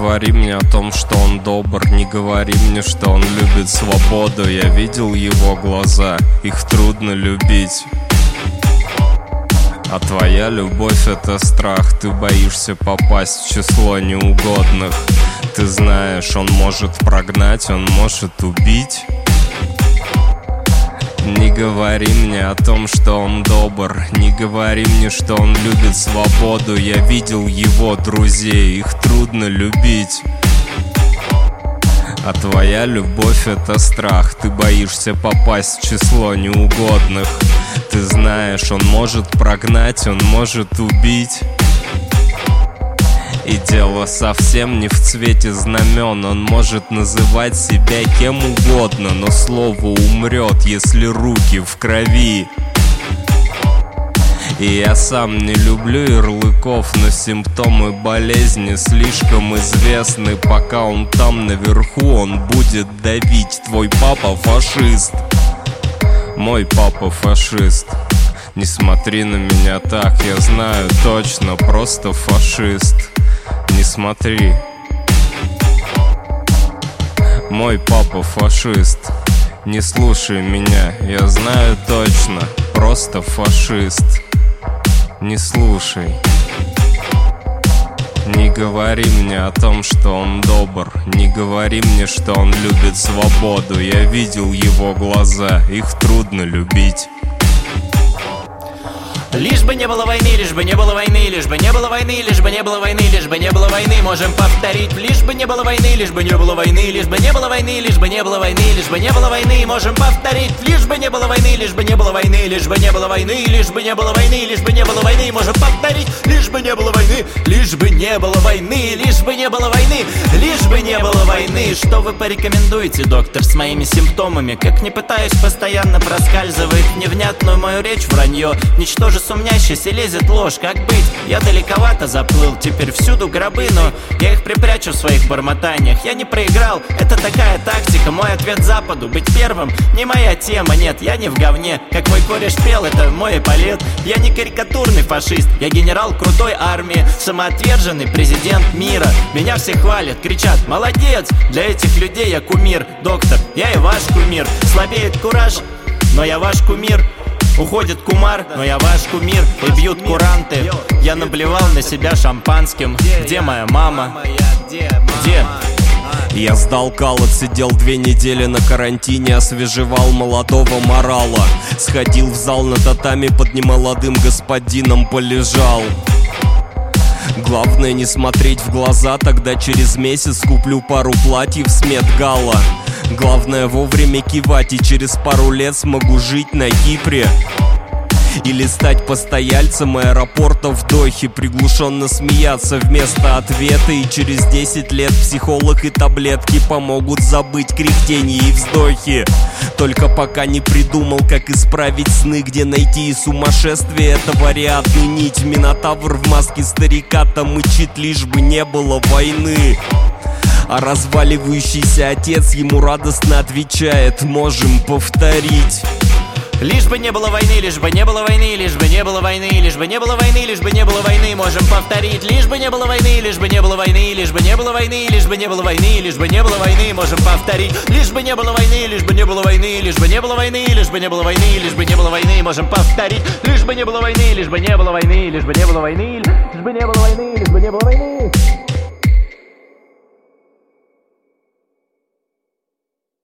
говори мне о том, что он добр, не говори мне, что он любит свободу. Я видел его глаза, их трудно любить. А твоя любовь — это страх, ты боишься попасть в число неугодных. Ты знаешь, он может прогнать, он может убить. Не говори мне о том, что он добр, не говори мне, что он любит свободу. Я видел его друзей, их трудно любить. А твоя любовь — это страх, ты боишься попасть в число неугодных. Ты знаешь, он может прогнать, он может убить. И дело совсем не в цвете знамен. Он может называть себя кем угодно, но слово умрет, если руки в крови. И я сам не люблю ярлыков, но симптомы болезни слишком известны. Пока он там наверху, он будет давить. Твой папа фашист, мой папа фашист. Не смотри на меня так, я знаю точно, просто фашист. Не смотри. Мой папа фашист. Не слушай меня, я знаю точно, просто фашист. Не слушай. Не говори мне о том, что он добр, не говори мне, что он любит свободу. Я видел его глаза, их трудно любить. Лишь бы не было войны, лишь бы не было войны, лишь бы не было войны, лишь бы не было войны, лишь бы не было войны, можем повторить. Лишь бы не было войны, лишь бы не было войны, лишь бы не было войны, лишь бы не было войны, лишь бы не было войны, можем повторить. Лишь бы не было войны, лишь бы не было войны, лишь бы не было войны, лишь бы не было войны, лишь бы не было войны, можем повторить. Лишь бы не было войны, лишь бы не было войны, лишь бы не было войны, лишь бы не было войны. Что вы порекомендуете, доктор, с моими симптомами? Как не пытаюсь, постоянно проскальзывает невнятную мою речь вранье. Ничтоже сумнящийся лезет ложь, как быть? Я далековато заплыл, теперь всюду гробы, но я их припрячу в своих бормотаниях. Я не проиграл, это такая тактика, мой ответ Западу. Быть первым не моя тема, нет, я не в говне. Как мой кореш пел, это мой эполет. Я не карикатурный фашист, я генерал крутой армии, самоотверженный президент мира. Меня все хвалят, кричат: молодец! Для этих людей я кумир. Доктор, я и ваш кумир. Слабеет кураж, но я ваш кумир. Уходит кумар, но я ваш кумир. И бьют куранты, я наблевал на себя шампанским. Где моя мама? Где? Я сдал кал, отсидел 2 недели на карантине, освежевал молодого морала. Сходил в зал на татами, под немолодым господином полежал. Главное не смотреть в глаза, тогда через месяц куплю пару платьев с Met-Gala. Главное вовремя кивать, и через пару лет смогу жить на Кипре. Или стать постояльцем аэропорта в Дохе, приглушенно смеяться вместо ответа. И через 10 лет психолог и таблетки помогут забыть кряхтение и вздохи. Только пока не придумал, как исправить сны, где найти и сумасшествие. Это вариантный нить. Минотавр в маске старика-то мычит, лишь бы не было войны. А разваливающийся отец ему радостно отвечает: можем повторить. Лишь бы не было войны, лишь бы не было войны, лишь бы не было войны, лишь бы не было войны, лишь бы не было войны, можем повторить. Лишь бы не было войны, лишь бы не было войны, лишь бы не было войны, лишь бы не было войны, лишь бы не было войны, можем повторить. Лишь бы не было войны, лишь бы не было войны, лишь бы не было войны, лишь бы не было войны, лишь бы не было войны, можем повторить. Лишь бы не было войны, лишь бы не было войны, лишь бы не было войны, лишь бы не было войны, лишь бы не было войны.